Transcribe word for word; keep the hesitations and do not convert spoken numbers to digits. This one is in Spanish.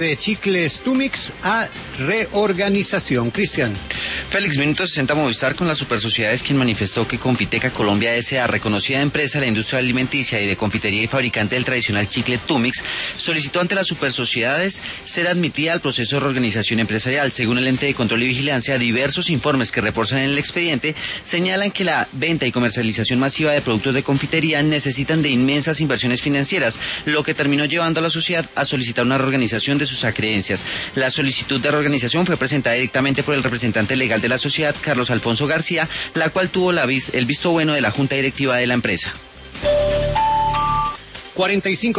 de Chicles Tumix a reorganización. Cristian. Félix, Minuto sesenta Movistar con las Supersociedades, quien manifestó que Confiteca Colombia S A, reconocida empresa de la industria alimenticia y de confitería y fabricante del tradicional chicle Tumix, solicitó ante las Supersociedades ser admitida al proceso de reorganización empresarial. Según el ente de control y vigilancia, diversos informes que reposan en el expediente señalan que la venta y comercialización masiva de productos de confitería necesitan de inmensas inversiones financieras, lo que terminó llevando a la sociedad a solicitar una reorganización de sus acreencias. La solicitud de reorganización fue presentada directamente por el representante legal de la sociedad, Carlos Alfonso García, la cual tuvo la vis- el visto bueno de la junta directiva de la empresa. cuarenta y cinco